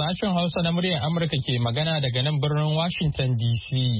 Sashen Hausa na muryar Amurka ke magana daga nan birnin Washington DC.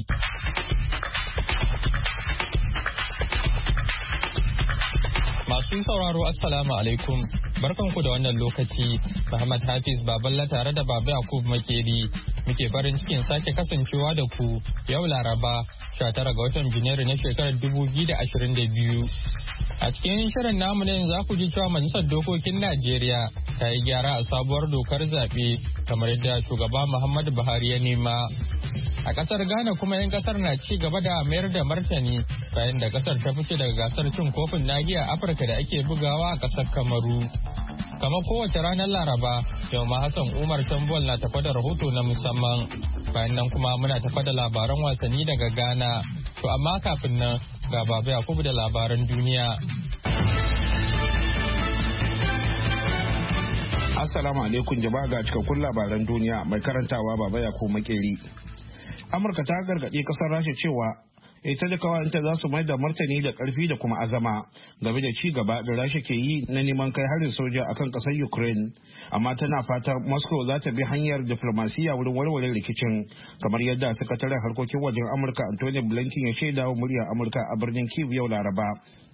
Masu sauraro Assalamu alaikum. Barkanku da wannan lokaci. Muhammad Hafiz Baballa tare da Baba Yakub Makeri muke farin cikin sake kasancewa da ku yau Laraba 19 ga watan Janairu na shekarar 2022. A cikin shirin namu ne za ku ji cewa Majalisar Dokokin Najeriya ta yi gyara a sabuwar dokar zaɓe kamar yadda shugaba Muhammadu Buhari ya nema. A ƙasar Ghana kuma 'yan ƙasar na ci gaba da mayar da martani bayan da ƙasar ta fice daga gasar cin kofin nahiyar Afirka da ake bugawa a ƙasar Kamaru. Kamar kowace ranar Laraba, yau ma Hassan Umar Tambol na tafa da rahoto na musamman. Bayan nan kuma muna tafa da labaran wasanni daga Ghana. To amma kafin nan ga Baba Yakubu da labaran duniya. Assalamu alaikum jama'a ga cikakkun labaran duniya mai karantawa Baba Yakubu Makeri. Amurka ta gargaɗi ƙasar Rasha cewa ita da kawanta za su mai da martani da ƙarfi da kuma azama game da ci gaba da Rasha ke yi na neman kai harin soja akan ƙasar Ukraine, amma tana fata Moscow za ta bi hanyar diflomasiyya wurin warware rikicin, kamar yadda sakataren harkokin wajen Amurka Anthony Blinken ya shaida wa muryar Amurka a birnin Kyiv yau Laraba.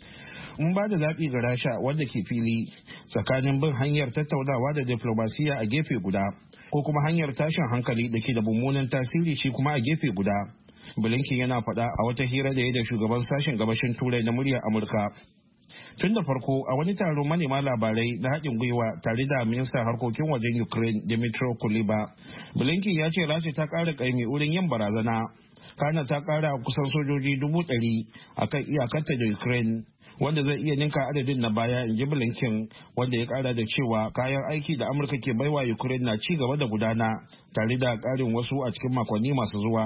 Mun ba da zaɓi ga Rasha wanda ke fili tsakanin bin hanyar tattaunawa da diflomasiyya a gefe guda ko kuma hanyar tashin hankali da ke da mummunan tasiri shi kuma a gefe guda. Blinken yana faɗa a wata hira da ya da shugaban sashen gabashin Turai na muryar Amurka. Tun da farko a wani taron manema labarai na haɗin gwiwa tare da ministan harkokin wajen Ukraine Dmytro Kuleba, Blinken ya ce Rasha ta ƙara ƙaimi wurin yin barazana. Kana ta ƙara kusan sojoji 100,000 a kan iyakarta da Ukraine, wanda zai iya ninka adadin na baya, in ji Blinken, wanda ya kara da cewa kayan aiki da Amurka ke baiwa Ukraine na ci gaba da gudana tare da karin wasu a cikin makonni masu zuwa.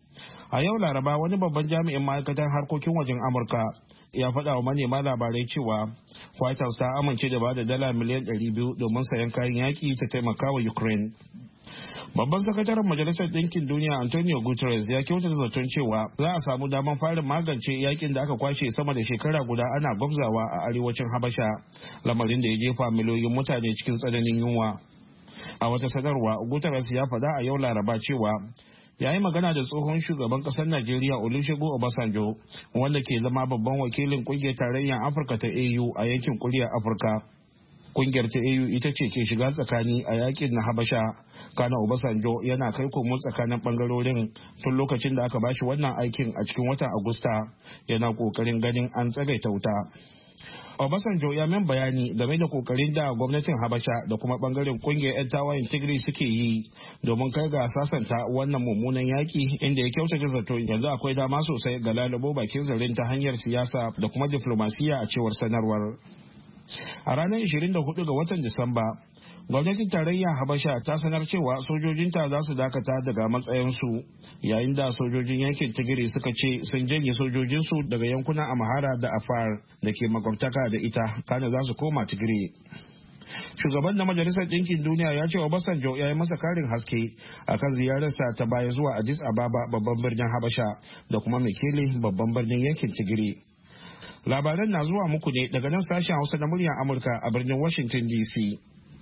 A yau Laraba wani babban jami'in ma'aikatan harkokin wajen Amurka ya faɗa wa manema labarai cewa White House ta amince da bada dala miliyan 200 domin sayan kayan yaki ta taimaka wa Ukraine. Babban sakataren Majalisar Ɗinkin Duniya Antonio Guterres ya kyautata zaton cewa za a samu damar fara magance yakin da aka kwashe sama da shekara guda ana gwabzawa a arewacin Habasha, lamarin da ya jefa miliyoyin mutane cikin tsananin yunwa. A wata sanarwa, Guterres ya faɗa a yau Laraba cewa ya yi magana da tsohon shugaban ƙasar Najeriya Olusegun Obasanjo, wanda ke zama babban wakilin ƙungiyar tarayyar Afirka ta AU a yankin kuryar Afirka. Kungiyar ta AU ita ce ke shiga tsakani a yakin na Habasha. Kana Obasanjo yana kai komo tsakanin bangarorin tun lokacin da aka bashi wannan aikin a cikin watan Agusta, yana kokarin ganin an tsagaita wuta. Obasanjo ya min bayani game da kokarin da gwamnatin Habasha da kuma bangaren kungiyar 'yan tawayen Tigray suke yi domin kai ga sasanta wannan mummunan yaki, inda ya kyautata zato yanzu akwai dama sosai ga lalubo bakin zarin ta hanyar siyasa da kuma diflomasiyya, a cewar sanarwar. A ranar 24 ga watan Disamba, gwamnatin tarayyar Habasha ta sanar cewa sojojinta za su dakata daga matsayinsu, yayin da sojojin yankin Tigray suka ce sun janye sojojinsu daga yankunan Amhara da Afar da ke makwabtaka da ita, kana za su koma Tigray. Shugaban na Majalisar Ɗinkin Duniya ya ce Obasanjo ya yi masa karin haske akan ziyararsa ta baya zuwa Addis Ababa, babban birnin Habasha, da kuma Mekele, babban birnin yankin Tigray. Labaran na zuwa muku ne daga nan sashen Hausa na muryar Amurka a birnin Washington DC.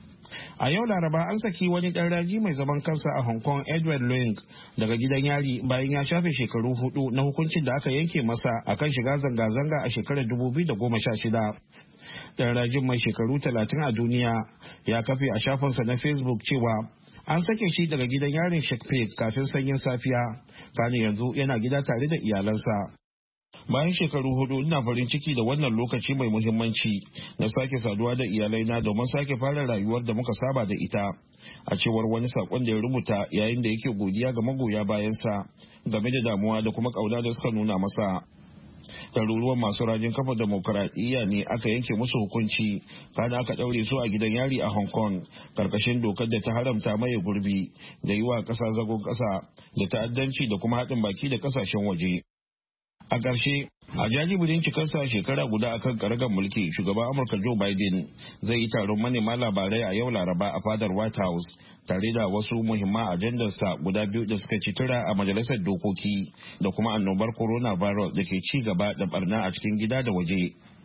A yau Laraba an saki wani ɗan raji mai zaman kansa a Hong Kong, Edward Leung, daga gidan yari bayan ya shafe shekaru 4 na hukuncin da aka yanke masa akan shiga zanga-zanga a shekarar 2016. Ɗan rajin mai shekaru 30 a duniya ya kafe a shafinsa na Facebook cewa an sake shi daga gidan yarin Shakespeare kafin sanyin safiya, kana yanzu yana gida tare da iyalansa. Bayan shekaru 4 ina farin ciki da wannan lokaci mai muhimmanci na sake saduwa da iyalaina domin sake fara rayuwar da muka saba da ita, a cewar wani sakon da ya rubuta yayin da yake godiya ga magoya bayansa game da damuwa da kuma kauna da suka nuna masa. Ɗaruruwan masu rajin kafa demokuraɗiyya ne aka yanke musu hukunci, kana aka ɗaure su a gidan yari a Hong Kong karkashin dokar da ta haramta maye gurbi da yi wa ƙasa zagon ƙasa da ta'addanci da kuma haɗin baki da ƙasashen waje. A ƙarshe, a jajibirin cikarsa shekara guda akan karagar mulki, shugaban Amurka Joe Biden zai yi taron manema labarai a yau Laraba a fadar White House tare da wasu muhimman ajandarsa guda biyu da suka ci tura a majalisar dokoki da kuma annobar coronavirus da ke ci gaba da barna a cikin gida da waje.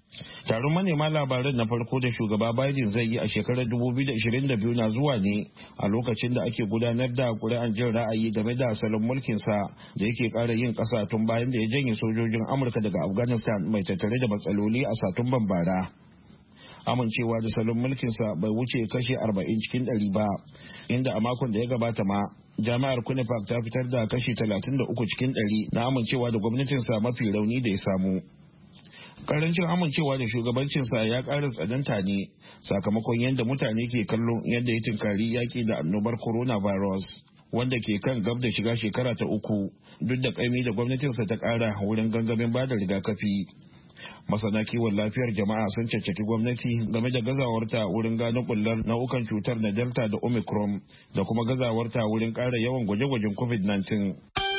Taron manema labaran na farko da shugaba Biden zai yi a shekarar 2022 na zuwa ne a lokacin da ake gudanar da kuri'an jin ra'ayi game da salon mulkinsa da yake ƙara yin ƙasa tun bayan da ya janye sojojin Amurka daga Afghanistan mai tattare da matsaloli a Satumban bara. Amincewa da salon mulkinsa bai wuce kashi 40 cikin 100 ba, inda a makon da ya gabata ma jami'ar Quinnipiac ta fitar da kashi 33 cikin 100 na amincewa da gwamnatinsa mafi rauni da ya samu. Karancin amincewa da shugabancinsa ya ƙara tsananta ne sakamakon yadda mutane ke kallon yadda ya tunkari yaƙi da annobar coronavirus wanda ke kan gab da shiga shekara ta 3 duk da ƙaimi da gwamnatinsa ta ƙara wurin gangamin bada rigakafi. Masana kiwon lafiyar jama'a sun caccaki gwamnati game da gazawarta wurin gano bullar nau'ukan cutar na delta da omicron da kuma gazawarta wurin ƙara yawan gwaje-gwajen covid-19.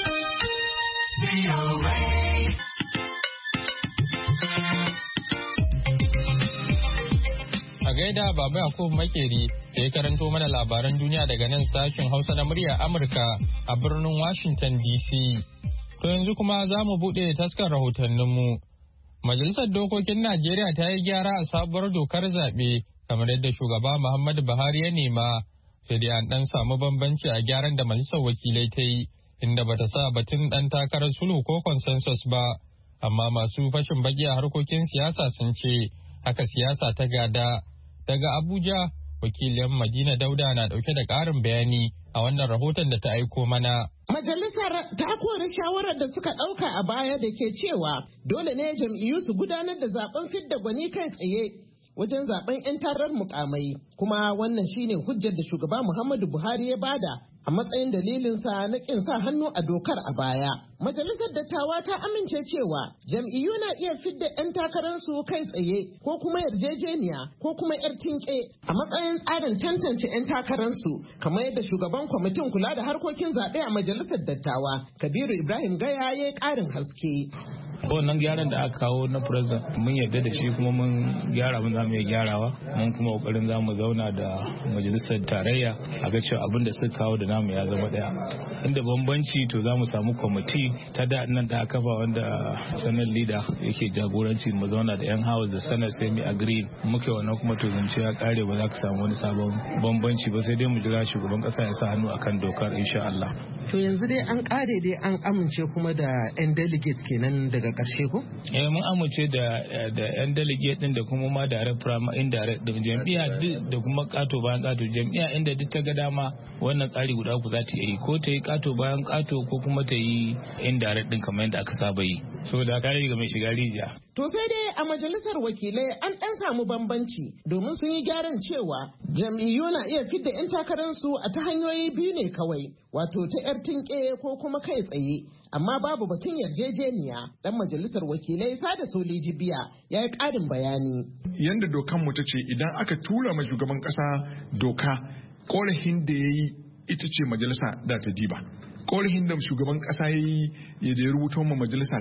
A gaida Baba Yakubu Makeri da ya karanto mana labaran duniya daga nan sashen Hausa na murya Amurka a birnin Washington DC. To yanzu kuma za mu buɗe taskar rahotanninmu. Majalisar Dokokin Najeriya ta yi gyara a sabuwar dokar zaɓe kamar yadda shugaba Muhammadu Buhari ya nema. Sai dai an ɗan samu bambanci a gyaran da majalisar wakilai ta yi inda bata sa batun ɗan takarar sulhu ko consensus ba. Amma masu fashin baki a harkokin siyasa sun ce haka siyasa ta gada. Daga Abuja, wakilin Madina Dauda na dauke da ƙarin bayani a wannan rahoton da ta aiko mana. Majalisar ta kori shawarar da suka ɗauka a baya da ke cewa dole ne jam'iyyu su gudanar da zaben fidda gwani kai tsaye wajen zaben 'yan tarar mukamai. Kuma wannan shine hujjar da shugaba Muhammadu Buhari ya bada a matsayin dalilinsa na ƙin sa hannu a dokar a baya. Majalisar dattawa ta amince cewa jam'iyyu na iya fidda 'yan takararsu kai tsaye ko kuma yarjejeniya ko kuma 'yar tinke a matsayin tsarin tantance 'yan takararsu kamar yadda shugaban kwamitin kula da harkokin zaɓe a majalisar dattawa Kabiru Ibrahim Gaya ya yi ƙarin haske. wannan gyaran da aka kawo na president mun yarda da shi kuma mun gyara mun zamu iya gyarawa mun kuma kokarin zamu zauna da majalisar tarayya a ga cewa abin da suka kawo da namu ya zama daya inda bambanci to zamu samu kwamiti ta da nan da aka ba wanda sanar leader yake jagoranci mu zauna da yan house da sanar sai mu agree muke wannan kuma to zance ya kare ba za ka samu wani sabon bambanci ba sai dai mu jira shugaban kasa ya sa hannu akan dokar insha Allah. To yanzu dai an kare dai an amince kuma da yan delegate kenan daga karshe ko? Mun amince da yan delegate din da kuma ma direct primary indirect din jam'iyya da kuma kato bayan kato jam'iyya inda duk ta ga dama wannan tsari guda ku za ta yi ko ta yi kato bayan kato ko kuma ta yi indirect din kamar yadda aka saba yi saboda kare ga mai shiga rijiya. To sai dai a majalisar wakilai an ɗan samu bambanci domin sun yi gyaran cewa jam'iyyu na iya fidda 'yan takararsu a ta hanyoyi biyu ne kawai wato ta 'yar tinke ko kuma kai tsaye amma babu batun yarjejeniya. Dan majalisar wakilai Sada Soli Jibiya ya yi ƙarin bayani. Yanda dokan mu ta ce idan aka tura ma shugaban ƙasa doka ƙorafin da ya yi ita ce majalisa da ta diba. Ƙorafin da shugaban ƙasa ya yi ya da ya rubuta ma majalisa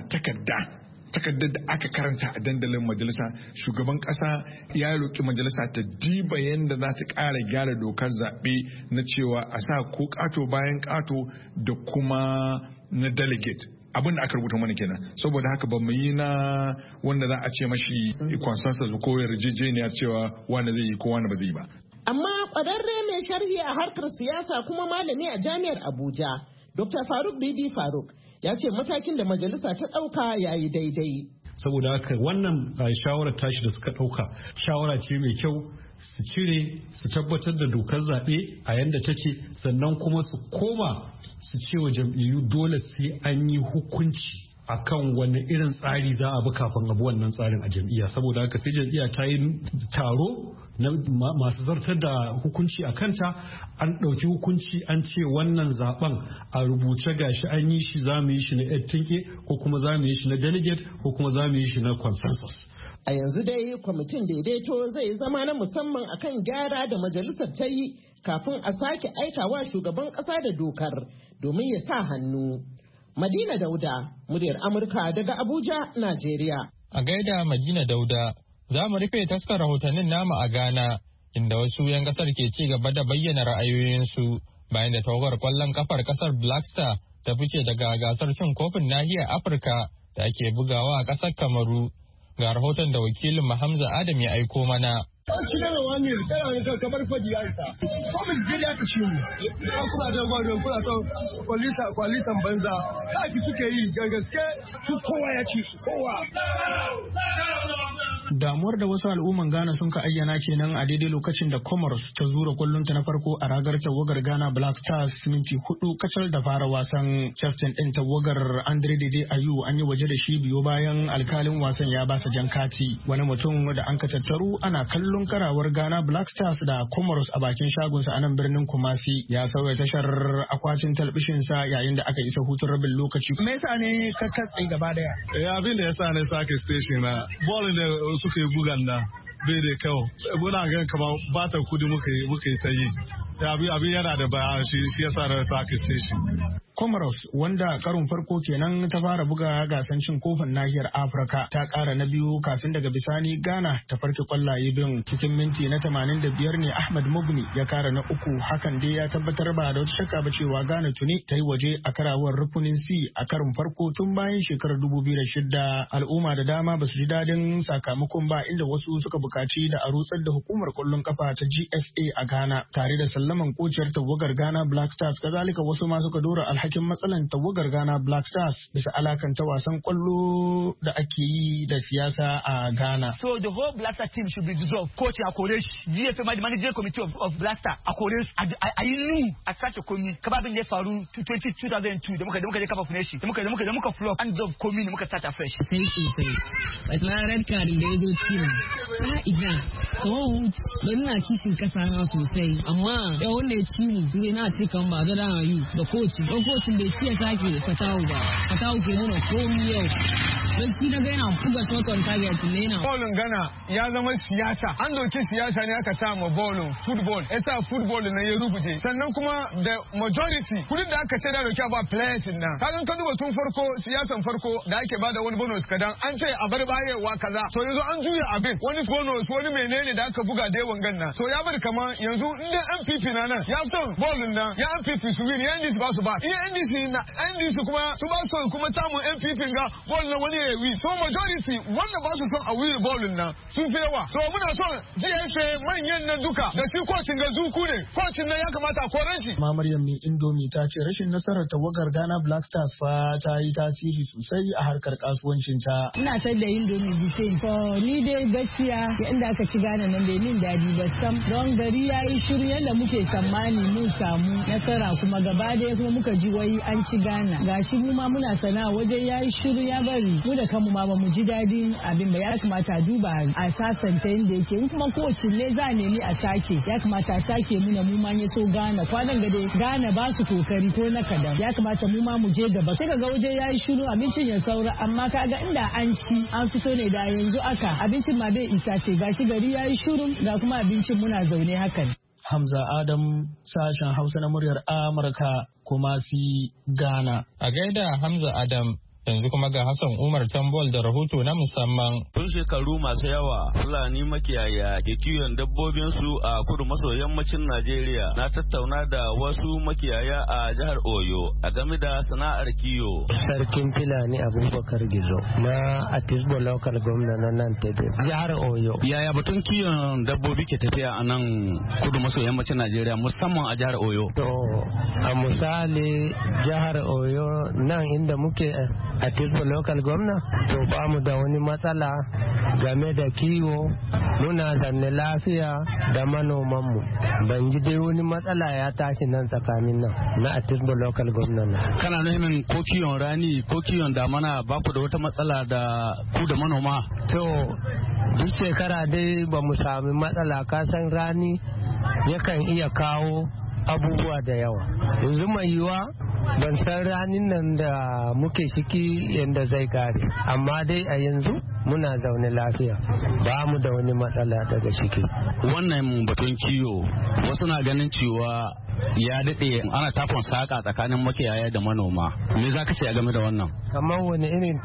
takardar da aka karanta a dandalin majalisa shugaban kasa ya roƙi majalisa ta diba yadda za ta ƙara gyara dokar zaɓe na cewa a sa ko ƙato bayan ƙato da kuma na delegate abin da aka rubuta mana kenan saboda haka ba mu yi na wanda za a ce mashi consensus ko yarjejeniya cewa wani zai yi ko wani ba zai yi ba. Amma ƙwararre mai sharhi a harkar siyasa kuma malami a jami'ar Abuja Dr. Faruk Bibi Faruk ya ce matakin da majalisa ta ɗauka ya yi daidai. Saboda haka wannan shawarar tashi da suka ɗauka shawara ce mai kyau su cire su tabbatar da dokar zaɓe a yanda take sannan kuma su koma su ce wa jam'iyyu dole sai an yi hukunci akan wani irin tsari za a bi kafin abu wannan tsarin a jam'iyya saboda haka sai jam'iyya ta yi taro na masu zartar da hukunci a kanta an ɗauki hukunci an ce wannan zaben a rubuce gashi an yi shi za mu yi shi na tinke ko kuma za mu yi shi na delegate ko kuma za mu yi shi na consensus. A yanzu dai kwamitin daidaito zai zama na musamman akan gyara da majalisar ta yi kafin a sake aikawa shugaban ƙasa da dokar domin ya sa hannu. Madina Dauda, muryar Amurka daga Abuja, Najeriya. A gaida Madina Dauda, za mu rufe taskar rahotannin namu a Ghana, inda wasu 'yan kasar ke ci gaba da bayyana ra'ayoyinsu bayan da tawagar kwallon kafar kasar Black Star ta fice daga gasar cin kofin nahiyar Afirka da ake bugawa a kasar Kamaru. Ga rahoton da wakilin Hamza Adam ya aiko mana. An ci gaba wani kana ne kamar faji ya isa. Ko mu je ya kace mu. Ko kuma da gwado kuna to kwalitan banza. Kafi suke yi gaske su kowa ya ci kowa. Damuwar da wasu al'umman Ghana sun ka ayyana kenan a daidai lokacin da Comoros ta zura kwallonta na farko a ragar tawagar Ghana Black Stars minti 4 kacal da fara wasan. Captain ɗin tawagar Andre Dede Ayew an yi waje da shi biyo bayan alkalin wasan ya basa jan kati. Wani mutum da an ka tattaru ana kallon karawar Ghana Black Stars da Comoros a bakin shagonsa a nan birnin Kumasi ya sauya tashar akwatin talbishinsa yayin da aka isa hutun rabin lokaci. Me yasa ne ka katse gaba daya? Abin da yasa ne sake station na ball da suka yi bugan na bai da kyau muna gan kamar bata kudi muka yi ta yi abin yana da bayan shi yasa na sake station. Comoros wanda karon farko kenan ta fara buga gasan cin kofin nahiyar Afirka ta kara na biyu kafin daga bisani Ghana ta farke kwallaye biyun cikin minti na 85 ne Ahmad Mugni ya kara na uku. Hakan dai ya tabbatar ba da wata shakka ba cewa Ghana tuni ta yi waje a karawar rukunin C a karon farko tun bayan shekarar 2006. Al'umma da dama ba su ji dadin sakamakon ba inda wasu suka bukaci da a rutsar da hukumar kwallon kafa ta GFA a Ghana tare da sallaman kociyar tawagar Ghana Black Stars. Kazalika wasu ma suka dora alhakin matsalan tawagar Ghana Black Stars bisa alakanta wasan kwallo da ake yi da siyasa a Ghana. So the whole Black Stars team should be dissolved. Coach Akoresh, GFA, the managing committee of Black Stars, Akoresh, I knew at such a committee, kababin da faru 2002 da muka je kafa funeshi, da muka flop and of committee da muka start afresh. Sai na red card da yazo team. Ina so dan na kishin kasa na sosai amma da wannan ciwo ne na ce kan ba da rayu da coach bai ciye sake fatawu ba fatawu ke nuna komi yau don shi na gana buga shot on target ne na bolin Ghana ya zama siyasa an doki siyasa ne aka sa ma bolin football yasa football na ya rubuce sannan kuma the majority kudin da aka ce da doki ba players nan kagan ka duba tun farko siyasan farko da ake bada wani bonus kadan an ce a bar bayewa kaza to yanzu an juya abin wani bonus wani menene da aka buga da yawan ganna to ya bar kama yanzu inda MPP na nan ya son bolin nan ya MPP su win ya NDC ba su ba NDC kuma su ba son kuma samun MPP ga bolin nan wani ya wi so majority wanda ba su son a win bolin nan sun fi yawa so muna son GFA manyan nan duka da shi kocin ga zuku ne kocin nan ya kamata a koran shi. Ma Maryam mai Indomie ta ce rashin nasarar tawagar Ghana Black Stars fa ta yi tasiri sosai a harkar kasuwancin ta. Ina sayar da Indomie bisai to ni dai gaskiya inda aka ci Ghana nan bai min dadi ba sam don gari yayi shiru yanda muke tsammani mun samu nasara kuma gaba da kuma muka ji wai an ci Ghana gashi mu ma muna sana'a waje yayi shiru ya bari mu da kanmu ma ba mu ji dadin abin ba ya kamata a duba a sasanta inda yake in kuma kocin ne za a nemi a sake ya kamata a sake muna mu ma so Ghana kwanan gade Ghana ba su kokari ko na kadan ya kamata mu ma mu je gaba sai kaga waje yayi shiru abincin ya saura amma kaga inda an ci an fito ne da yanzu aka abincin ma bai isa sai gashi gari yayi shiru ga kuma abincin muna zaune hakan. Hamza Adam sashen Hausa na muryar Amurka kuma si Ghana. A gaida Hamza Adam yanzu kuma ga Hassan Umar Tambol da rahoto na musamman. Tun shekaru masu yawa Fulani makiyaya ke kiwon dabbobinsu a kudu maso yammacin Najeriya. Na tattauna da wasu makiyaya a jihar Oyo a game da sana'ar kiwo. Sarkin Fulani Abubakar Gizo na Atisbo Local Government na nan Tebe, jihar Oyo. Yaya batun kiwon dabbobi ke tafiya a nan kudu maso yammacin Najeriya musamman a jihar Oyo? To a misali jihar Oyo nan inda muke a Tisbo Local Government to ba mu da wani matsala game da kiwo muna zanne lafiya da manomanmu ban ji dai wani matsala ya tashi nan tsakanin nan na a Tisbo Local Government. Kana nufin ko kiwon rani ko kiwon damana ba ku da wata matsala da ku da manoma? To duk shekara dai ba mu sami matsala kasan rani yakan iya kawo abubuwa da yawa yanzu mai yiwa ban san ranin nan da muke ciki yadda zai kare amma dai a yanzu muna zaune lafiya ba mu da wani matsala daga ciki. Wannan batun kiwo wasu na ganin cewa ya daɗe ana takon saƙa tsakanin makiyaya da manoma me za ka ce a game da wannan? Kamar wani irin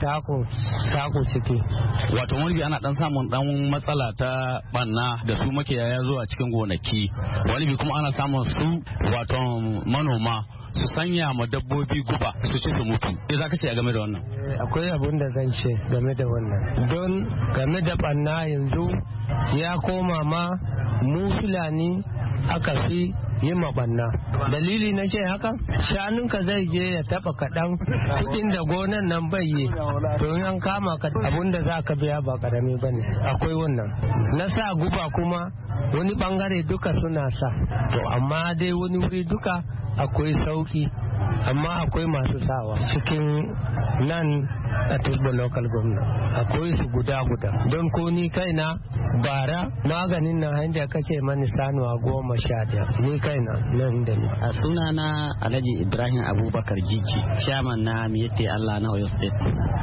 tako ciki wato wani bi ana dan samun dan matsala ta banna da su makiyaya zuwa cikin gonaki wani bi kuma ana samun su wato manoma su sanya ma dabbobi guba su ci su mutu. Me za ka ce a game da wannan? Akwai abin da zan ce game da wannan. Don game da banna yanzu ya koma ma mu Fulani aka fi yi maɓanna. Dalili na ce haka shanunka zai je ya taɓa kaɗan kuɗin da gonan nan bai yi, to in an kama ka abun da za ka biya ba ƙarami ba ne. Akwai wannan na sa guba kuma wani ɓangare duka suna sa, to amma dai wani wuri duka akwai sauki, amma akwai masu sawa cikin nan a Turbo local government akwai su guda don ko ni kaina bara maganin nan hanyar kace mani sanuwa 11 ni kaina nan da ni. A sunana Alhaji Ibrahim Abubakar Jiji, chairman na Miyetti Allah na Oyo State.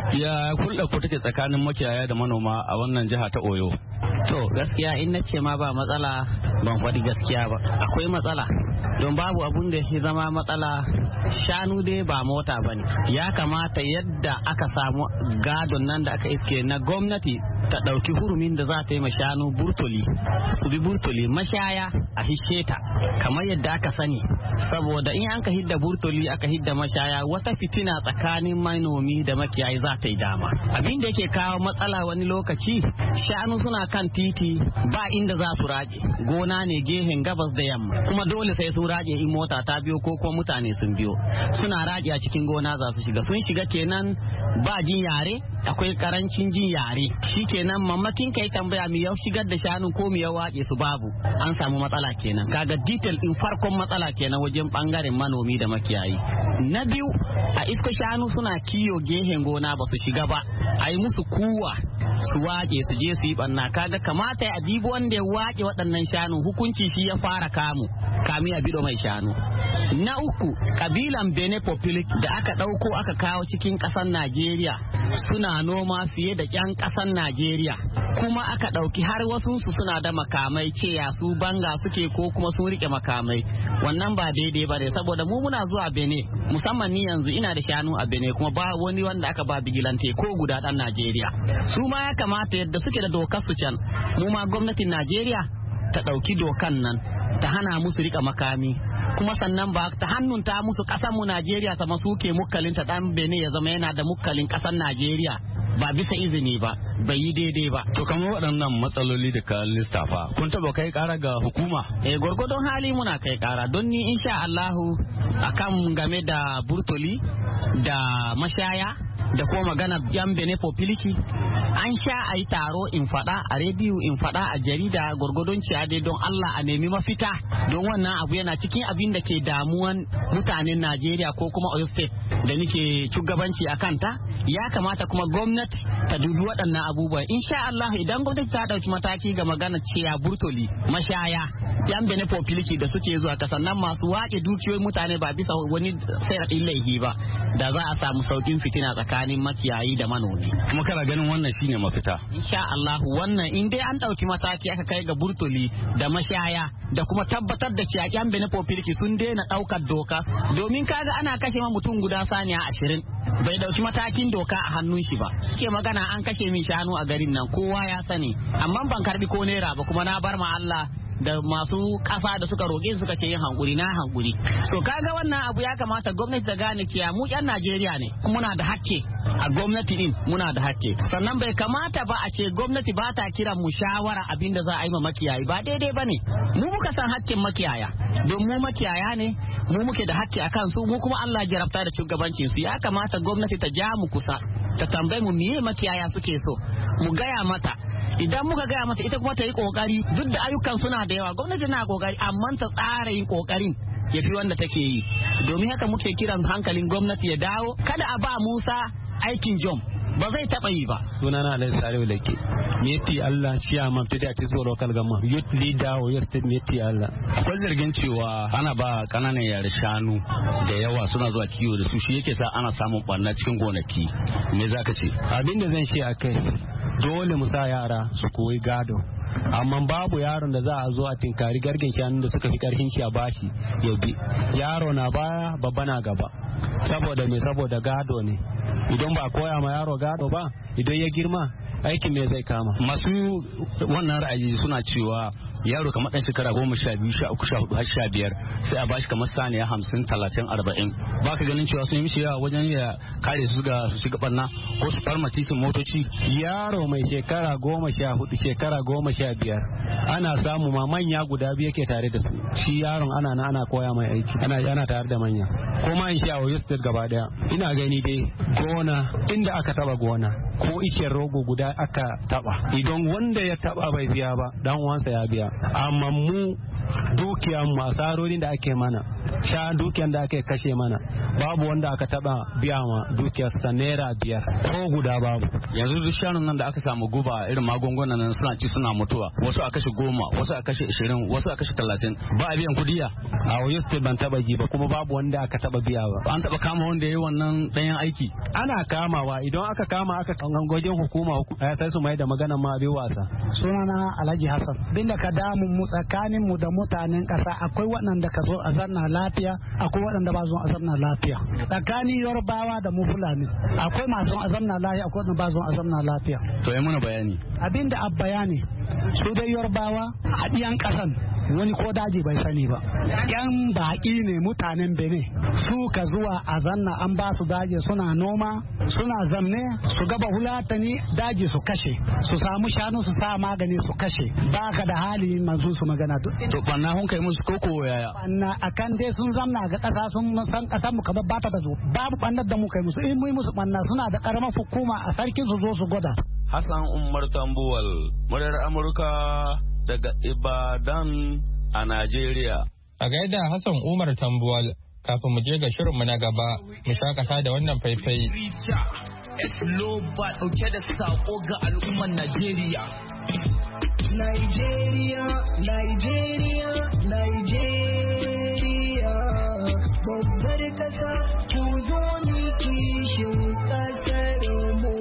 Ya kulɗa ku take tsakanin makiyaya da manoma a wannan jiha ta Oyo? To gaskiya in nace ma ba matsala ban faɗi gaskiya ba, akwai matsala don babu abun da ya zama matsala. Shanu dai ba mota ba ne, ya kamata yadda aka samu gadon nan da aka iske na gwamnati ta ɗauki hurumin da za ta yi shanu burtoli, su bi burtoli mashaya a hishe ta kamar yadda aka sani, saboda in an ka hidda burtoli aka hidda mashaya wata fitina tsakanin manomi da makiyayi za ta yi dama. Abin da yake kawo matsala wani lokaci shanu suna kan titi ba inda za su rage, gona ne gehen gabas da yamma, kuma dole sai sun rage in mota ta biyo ko kuma mutane sun biyo, suna rage a cikin gona za su shiga, sun shiga kenan ba jin yare, akwai karancin jin yare, shi kenan mamakin kai tambaya mi ya shigar da shanu ko mi ya waƙe su babu, an samu matsala kenan. Kaga detail din farkon matsala kenan wajen bangaren manomi da makiyayi. Na biyu a isko shanu suna kiyo gehen gona ba su shiga ba, a yi musu kuwa su waƙe su je su yi banna. Kaga kamata a dibi wanda ya waƙe waɗannan shanu hukunci shi ya fara kami a bido mai shanu. Na uku kabilan Bene Populic da aka ɗauko aka kawo cikin ƙasar Najeriya suna noma fiye da 'yan ƙasar Najeriya, kuma aka ɗauki har wasunsu suna da makamai, ceya su banga suke ko kuma sun rike makamai. Wannan ba daidai ba ne, saboda mu muna zuwa Bene, musamman ni yanzu ina da shanu a Bene kuma ba wani wanda aka ba bigilante ko guda ɗan Najeriya. Su ma ya kamata yadda suke da dokar su can, mu ma gwamnatin Najeriya ta ɗauki dokan nan ta hana musu rika makami, kuma sannan ba ta hannunta musu ƙasar mu Najeriya ta masu ke mukkalin ta dan Bene ya zama yana da mukkalin ƙasar Najeriya ba bisa izini ba, bai yi daidai ba. To kamar waɗannan matsaloli da ka lissafa kun taba kai ƙara ga hukuma? Gwargwadon hali muna kai ƙara, don ni insha Allahu akan game da burtoli da mashaya da kuma magana yan Bene Popiliki an sha a yi taro in faɗa a rediyo in faɗa a jarida gwargwadon ciyade don Allah a nemi mafita, don wannan abu yana cikin abin da ke damuwan mutanen Najeriya ko kuma Oyo State da nake shugabanci a kanta. Ya kamata kuma gwamnati ta dubi waɗannan abubuwan. Insha Allah idan gwamnati ta ɗauki mataki ga magana ciya burtoli mashaya yan Bene Popiliki da suke zuwa ta, sannan masu waƙe dukiyoyin mutane ba bisa wani sayar laifi ba, da za a samu saukin fitina tsakanin makiyayi da manomi. Kuma kana ganin wannan shine mafita? Insha Allah wannan in dai an ɗauki mataki aka kai ga burtoli da mashaya da kuma tabbatar da cewa yan Bene Popiliki sun daina ɗaukar doka, domin kaga ana kashe mutum guda saniya 20 bai ɗauki matakin doka a hannun shi ba. Ke magana an kashe min shanu a garin nan kowa ya sani, amma ban karbi ko naira ba, kuma na bar ma Allah da masu ƙasa da suka roƙe suka ce yin hankuri na hankuri. So kaga wannan abu ya kamata gwamnati ta gane cewa mu 'yan Najeriya ne, muna da hakke a gwamnati din, muna da hakke. Sannan bai kamata ba a ce gwamnati ba ta kiran mu shawara abin da za a yi ma makiyayi, ba daidai ba ne. Mu muka san hakkin makiyaya, don mu makiyaya ne, mu muke da hakki akan su, mu kuma Allah jarabta da shugabancin su. Ya kamata gwamnati ta ja mu kusa, ta tambaye mu miye makiyaya suke so, mu gaya mata. Idan muka gaya mata ita kuma ta yi kokari, duk da ayyukan suna da yawa, gwamnati na kokari amma ta tsara yin kokarin ya fi wanda take yi. Domin haka muke kiran hankalin gwamnati ya dawo, kada a ba Musa aikin jom, ba zai taɓa yi ba. Sunana Alhaji Salihu Lake, Miyetti Allah Chairman Today at Tisbo Local Government, Youth Leader Oyo State Miyetti Allah. Akwai zargin cewa ana ba kananan yare shanu da yawa suna zuwa kiwo da su, shi yake sa ana samun ɓarna cikin gonaki. Me za ka ce? Abin da zan ce a kai, dole mu sa yara su koyi gado, amma babu yaron da za a zo a tinkari gargen shanun da suka fi karfin shi a bashi ya bi. Yaro na baya, babba na gaba, saboda me? Saboda gado ne. Idan ba koya ma yaro gado ba, idan ya girma aikin me zai kama? Masu wannan ra'ayi suna cewa yaro kamar dan shekara 12 13 14 har 15 sai a bashi kamar saniya 50 30 40 ba ka ganin cewa sun yi mishi yawa wajen ya kare su ga su shiga barna ko su farma titin motoci. Yaro mai shekara 14 shekara 15 ana samu ma manya guda biyu yake tare da su, shi yaron ana koya mai aiki ana tare da manya. Kuma in sha Oyo State gaba daya ina gani dai gona inda aka taba gona ko ishen rogo guda aka taba, idan wanda ya taba bai biya ba dan uwansa ya biya. Amma mu dukiyan mu asarorin da ake mana, dukiyan da ake kashe mana, babu wanda aka taba biya ma dukiyarsa naira 5 ko guda babu. Yanzu duk shanun nan da aka samu guba irin magungunan nan suna ci suna mutuwa, wasu a kashe 10 wasu a kashe 20 wasu a kashe 30, ba a biyan kudiya. A Oyo State ban taba ji ba, kuma babu wanda aka taba biya ba. An taba kama wanda yayi wannan danyen aiki? Ana kamawa, idan aka kama aka gangojin hukuma sai su mai da magana ma bi wasa. Sunana Alhaji Hassan. Binda ka damu mu tsakanin mu da mutanen kasa, akwai waɗanda ka zo a zanna lafiya, akwai waɗanda ba zo a zanna lafiya. Tsakanin Yorubawa da mu Fulani, akwai masu a zanna lafiya, akwai waɗanda ba zo a zanna lafiya. To yi mana bayani. Abinda a bayani, su dai Yorubawa haɗiyan ƙasan wani ko daji bai sani ba. Yan baƙi ne mutanen Benin, su ka zuwa a zanna an ba su daji suna noma, suna zamne, su gaba hulatani daji su kashe, su samu shanu su sa magani su kashe. Baka da hali manzo su magana. To banna hun kai musu koko yaya? Banna akan dai sun zamna ga ƙasa sun san ƙasar mu kamar bata da zo. Babu bannar da mu kai musu, in mu musu banna suna da ƙaramar hukuma a sarkin su zo su gwada. Hassan Umar Tambuwal, muryar Amurka daga Ibadan a Najeriya. A gaida Hassan Umar Tambuwal, kafin mu je ga shirinmu na gaba, mu shakata da wannan faifai. Esloba ɗauke da sako ga al'ummar Najeriya. Nigeria, Nigeria, Nigeria, babbar kasa ku zo ni kishin kasar mu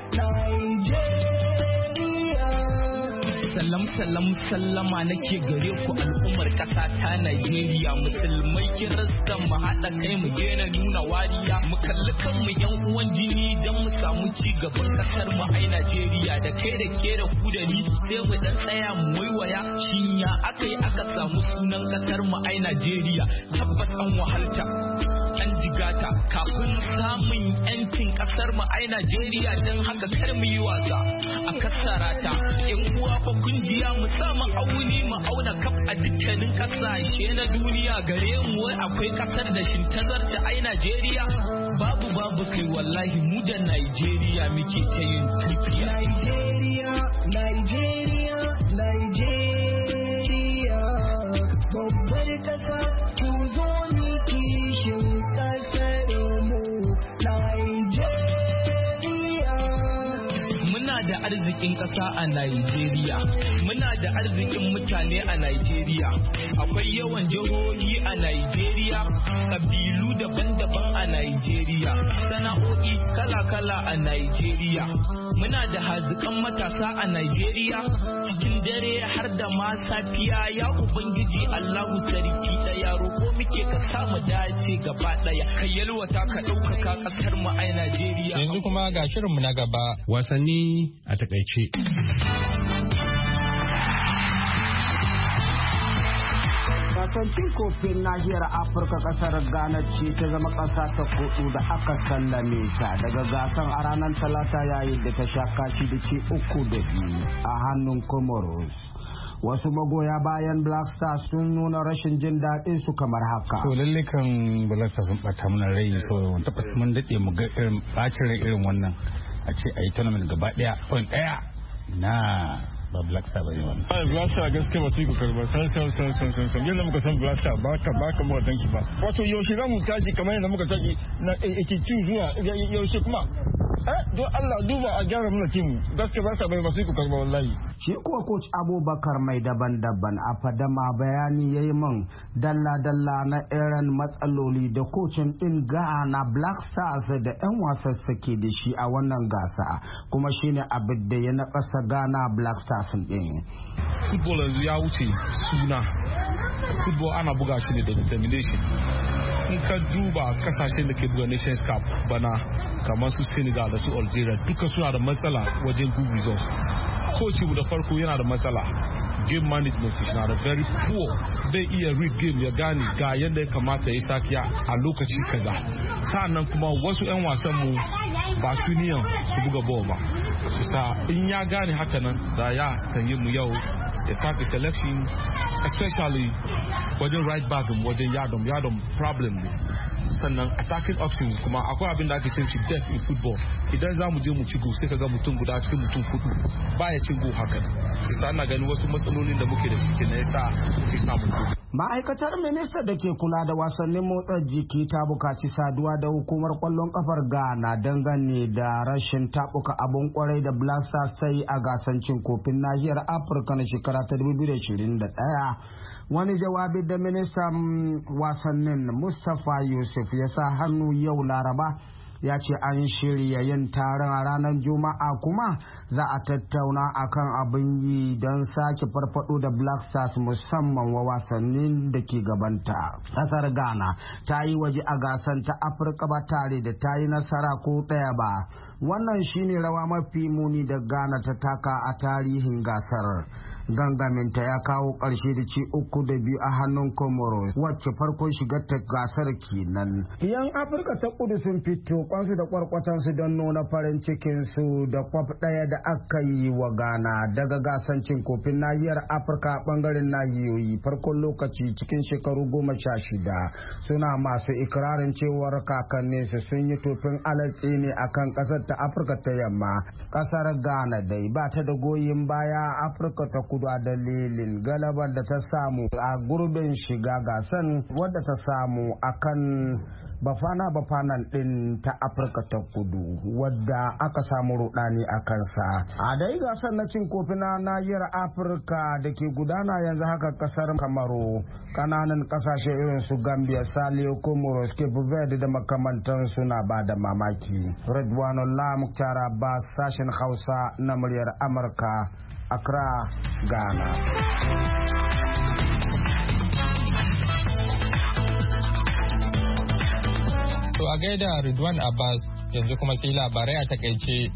Nigeria. Salam sallama nake gare ku al'ummar kasa ta Najeriya, musulmai kirista mu haɗa kai mu daina nuna wariya, mu kalli kanmu yan uwan jini don mu samu ci gaban kasar mu ai Najeriya. Da kai da ke da ku da ni sai mu dan tsaya mu waiwaya, shin ya akai aka samu sunan kasar mu ai Najeriya. Tabbas an wahalta an jigata kafin samun yancin kasar mu ai Najeriya, don haka kar mu yi wasa a kasara ta. Yan uwa fa kungiya mu sa mu auni mu auna kaf a dukkanin kasashe na duniya, gare mu wai akwai kasar da shin tazarta ai Najeriya. Babu kai wallahi mu da Najeriya muke ta yin tafiya. Nigeria, Nigeria, Nigeria, babbar kasa ku zo ni kishin kasar mu Nigeria. Muna da arzikin ƙasa a Najeriya, muna da arzikin mutane a Najeriya, akwai yawan jihohi a Najeriya, ƙabilu daban-daban a Najeriya, sana'o'i kala-kala a Najeriya. Muna da hazikan matasa a Najeriya, cikin dare har da ma safiya. Ya Ubangiji Allahu sarki ɗaya, roƙo muke ka samu dace gaba ɗaya, ka yalwata ka ɗaukaka ƙasar mu a Najeriya. Yanzu kuma ga shirinmu na gaba, wasanni a takaice. Gasar cin kofin nahiyar Afirka kasar Ghana ce ta zama kasa ta hudu da aka sallame ta daga gasar a ranar Talata yayin da ta sha kashi da ci 3-2 a hannun Comoros. Wasu magoya bayan Black Stars sun nuna rashin jin daɗin su kamar haka. To lalle kan Black Stars sun bata mana rai, so mun daɗe mu ga irin bacin rai irin wannan a ce a yi tournament gaba ɗaya point ɗaya na ba Black Star ba ne wannan. Black Star gaskiya ba su yi kokari ba san yadda muka san Black Star ba ka mu danki ba. Wato yaushe za mu tashi kamar yadda muka tashi na 82 zuwa yaushe kuma don Allah duba a gyara mana timu gaskiya Black Star ba su yi kokari ba wallahi. Shi kuwa coach Abubakar mai daban-daban a fadama bayani ya yi min dalla-dalla na irin matsaloli da kocin ɗin Ghana Black Stars da 'yan wasan sake da shi a wannan gasa, kuma shine abin da ya naƙasa Ghana Black Stars ɗin. Football yanzu ya wuce suna, football ana buga shi ne da determination. In ka duba kasashen da ke buga Nations Cup bana kamar su Senegal da su Algeria duka suna da matsala wajen good results. Koci da farko yana da matsala game management is na very poor. Bai iya read game ya gane ga yadda ya kamata ya sakiya a lokaci kaza. Sa'annan kuma wasu 'yan wasan mu ba su niyan su buga ball ba. Sa in ya gane haka nan da ya kan yi mu yau ya sake selection especially wajen right back wajen yadom problem ne. Sannan attacking options kuma akwai abin da ake cin shi depth in football. Idan za mu je mu ci go sai ka ga mutum guda cikin mutum hudu baya cin go haka. Isa ana ganin wasu matsalolin da muke da shi kenan yasa muke samun go. Ma'aikatar minista da ke kula da wasannin motsa jiki ta bukaci saduwa da hukumar kwallon kafar Ghana dangane da rashin tabuka abun kwarai da Black Stars ta yi a gasancin kofin nahiyar Afirka na shekara ta 2021. Wani jawabi da ministan wasannin Mustapha Yusuf ya sa hannu yau Laraba ya ce an shirya yin taron a ranar Juma'a kuma za a tattauna akan abin yi don sake farfado da Black Stars musamman wa wasannin da ke gabanta. Kasar Ghana ta yi waje a gasan ta Afirka ba tare da ta yi nasara ko ɗaya ba. Wannan shine rawa mafi muni da Ghana ta taka a tarihin gasar. Gangaminta ya kawo ƙarshe da ci 3-2 a hannun Comoros wacce farkon shigar ta gasar kenan. Yan Afirka ta kudu sun fito kwansu da kwarkwatansu don nuna farin cikinsu da kwaf ɗaya da aka yi wa Ghana daga gasancin kofin nahiyar Afirka a ɓangaren nahiyoyi farkon lokaci cikin shekaru 16. Suna masu ikirarin cewar kakanninsu sun yi tofin alatsi ne akan ƙasar ta Afirka ta yamma. Ƙasar Ghana dai ba ta da goyon baya Afirka ta kudu a dalilin galabar da ta samu a gurbin shiga gasan wadda ta samu akan bafanan din ta Afirka ta kudu wadda aka samu rudani a kansa. A dai gasar na cin kofi na nahiyar Afirka da ke gudana yanzu haka kasar Kamaru, kananan kasashe irin su Gambia, Saliyo, Comoros, Cape Verde da makamantan suna ba da mamaki. Redwanullah Mukhtar Abbas, sashen Hausa na muryar Amurka, Accra, Ghana. To a gaida Ridwan Abbas, yanzu kuma sai labarai a takaice.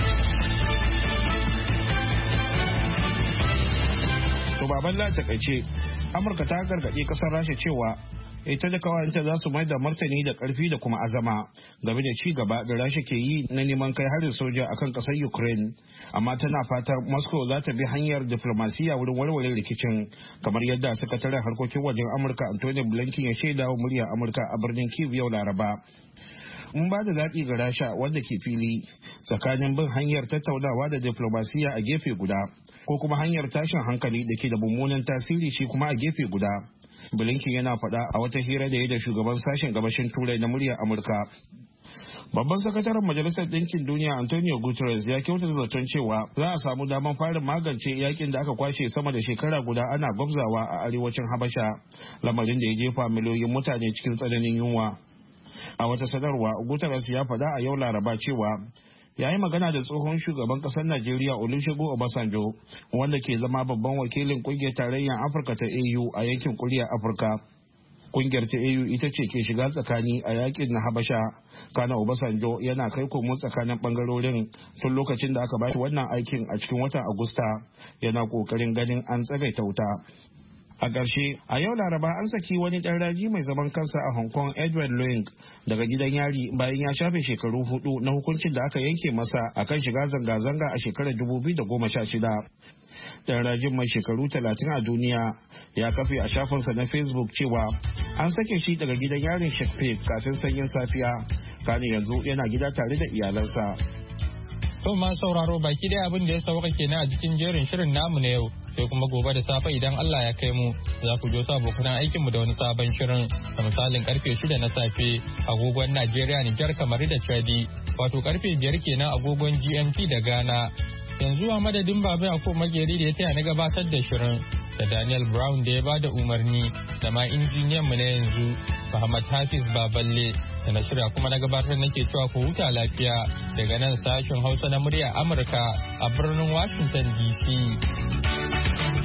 To baban la takaice, Amurka ta gargaɗi ƙasar Rasha cewa ita da kawayenta za su mai da martani da ƙarfi da kuma azama game da ci gaba da Rasha ke yi na neman kai harin soja akan ƙasar Ukraine, amma tana fatan Moscow za ta bi hanyar diplomasiya wurin warware rikicin kamar yadda sakataren harkokin wajen Amurka Anthony Blinken ya shaida wa muryar Amurka a birnin Kyiv yau Laraba. Mun ba da zaɓi ga Rasha wanda ke fili tsakanin bin hanyar tattaunawa da diplomasiya a gefe guda ko kuma hanyar tashin hankali da ke da mummunan tasiri shi kuma a gefe guda. Blinken yana faɗa a wata hira da ya da shugaban sashen gabashin Turai na muryar Amurka. Babban sakataren Majalisar Ɗinkin Duniya Antonio Guterres ya kyautata zaton cewa za a samu damar fara magance yakin da aka kwashe sama da shekara guda ana gwabzawa a arewacin Habasha, lamarin da ya jefa miliyoyin mutane cikin tsananin yunwa. A wata sanarwa, Guterres ya faɗa a yau Laraba cewa ya yi magana da tsohon shugaban ƙasar Najeriya Olusegun Obasanjo, wanda ke zama babban wakilin ƙungiyar tarayyar Afirka ta AU a yankin kuryar Afirka. Ƙungiyar ta AU ita ce ke shiga tsakani a yakin na Habasha. Kana Obasanjo yana kai komo tsakanin bangarorin tun lokacin da aka bashi wannan aikin a cikin watan Agusta, yana ƙoƙarin ganin an tsagaita wuta. A ƙarshe, a yau Laraba an saki wani ɗan raji mai zaman kansa a Hong Kong, Edward Leung, daga gidan yari bayan ya shafe shekaru 4 na hukuncin da aka yanke masa akan shiga zanga-zanga a shekarar 2016. Ɗan rajin mai shekaru 30 a duniya ya kafe a shafinsa na Facebook cewa an sake shi daga gidan yarin Sheffield kafin sanyin safiya, kane yanzu yana gida tare da iyalansa. To ma sauraro baki dai abin da ya sauka kenan a cikin jerin shirin namu na yau, sai kuma gobe da safe idan Allah ya kai mu za ku jo sa abokan aikinmu da wani sabon shirin da misalin karfe 6 na safe agogon Najeriya, Nijar, kamar da Chadi, wato karfe 5 kenan agogon GMT da Ghana. Yanzu a madadin Baba Yakubu Mageri da ya taya na gabatar da shirin da Daniel Brown da ya bada umarni da ma injiniyan mu na yanzu Muhammad Hafiz Baballe da na shirya kuma na gabatar nake cewa ku huta lafiya daga nan sashen Hausa na murya Amurka a birnin Washington DC.